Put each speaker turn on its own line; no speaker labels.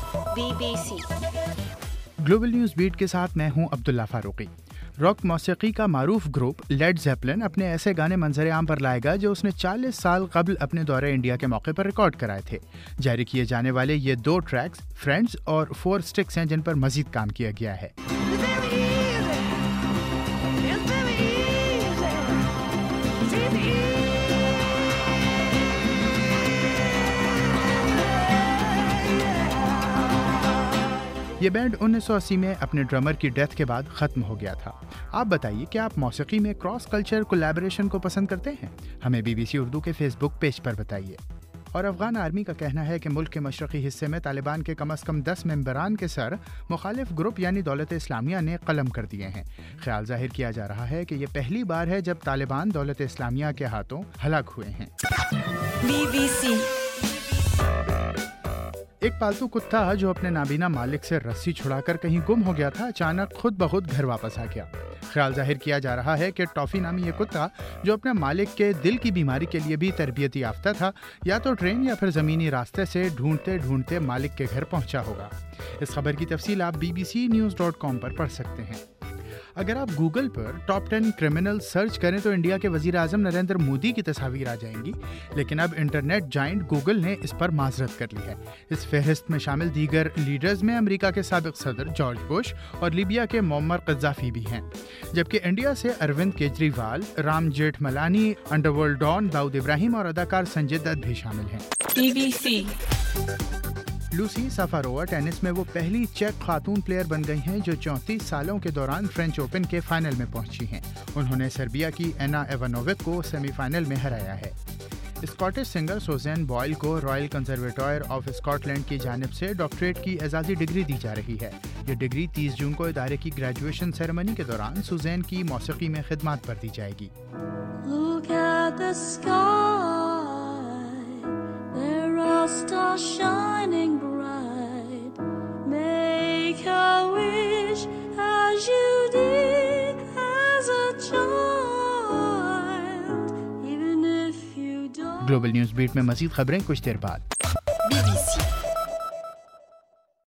BBC।
Global news beat के साथ मैं हूं अब्दुल्ला फारूकी। रॉक मौसीकी का मारूफ ग्रुप लेड ज़ेपलिन अपने ऐसे गाने मंजर आम पर लाएगा जो उसने 40 साल कबल अपने दौरे इंडिया के मौके पर रिकॉर्ड कराए थे। जारी किए जाने वाले ये 2 ट्रैक्स फ्रेंड्स और 4 स्टिक्स हैं जिन पर मजीद काम किया गया है। ये बैंड 1980 में अपने ड्रमर की डेथ के बाद ख़त्म हो गया था। आप बताइए कि आप मौसीकी में क्रॉस कल्चर कोलैबोरेशन को पसंद करते हैं? हमें BBC उर्दू के फेसबुक पेज पर बताइए। और अफगान आर्मी का कहना है कि मुल्क के मशरक़ी हिस्से में तालिबान के कम अज़ कम 10 मेंबरान के सर मुखालिफ ग्रुप यानी दौलत इस्लामिया ने कलम कर दिए हैं। ख्याल जाहिर किया जा रहा है कि ये पहली बार है जब तालिबान दौलत इस्लामिया के हाथों हलाक हुए हैं।
BBC।
एक पालतू कुत्ता जो अपने नाबीना मालिक से रस्सी छुड़ाकर कहीं गुम हो गया था, अचानक खुद ब खुद घर वापस आ गया। ख्याल जाहिर किया जा रहा है कि टॉफी नामी ये कुत्ता, जो अपने मालिक के दिल की बीमारी के लिए भी तरबियती याफ्ता था, या तो ट्रेन या फिर ज़मीनी रास्ते से ढूंढते ढूंढते मालिक के घर पहुंचा होगा। इस खबर की तफसील आप bbcnews.com पर पढ़ सकते हैं। अगर आप गूगल पर टॉप 10 क्रिमिनल सर्च करें तो इंडिया के वजीर आजम नरेंद्र मोदी की तस्वीर आ जाएंगी, लेकिन अब इंटरनेट जाइंट गूगल ने इस पर माजरत कर ली है। इस फहरिस्त में शामिल दीगर लीडर्स में अमेरिका के साबिक सदर जॉर्ज बुश और लीबिया के मोअम्मर कद्दाफी भी हैं, जबकि इंडिया से अरविंद केजरीवाल, राम जेठमलानी, अंडरवर्ल्ड डॉन दाऊद इब्राहिम और अदाकार संजय दत्त भी शामिल हैं।
BBC।
लूसी साफारोवा टेनिस में वो पहली चेक खातून प्लेयर बन गई हैं जो 34 सालों के दौरान फ्रेंच ओपन के फाइनल में पहुंची हैं। उन्होंने सर्बिया की एना एवानोविक को सेमीफाइनल में हराया है। स्कॉटिश सिंगर सुज़ैन बॉयल को रॉयल कंजर्वेटर ऑफ स्कॉटलैंड की जानिब से डॉक्टरेट की एजाज़ी डिग्री दी जा रही है। ये डिग्री 30 जून को इदारे की ग्रेजुएशन सेरेमनी के दौरान सुज़ैन की मौसीकी में खिदमत पर दी जाएगी।
Look at the sky, there are stars shining bright. Make a wish as you did as a child, even if you don't.
Global news beat में मज़ीद खबरें कुछ देर बाद।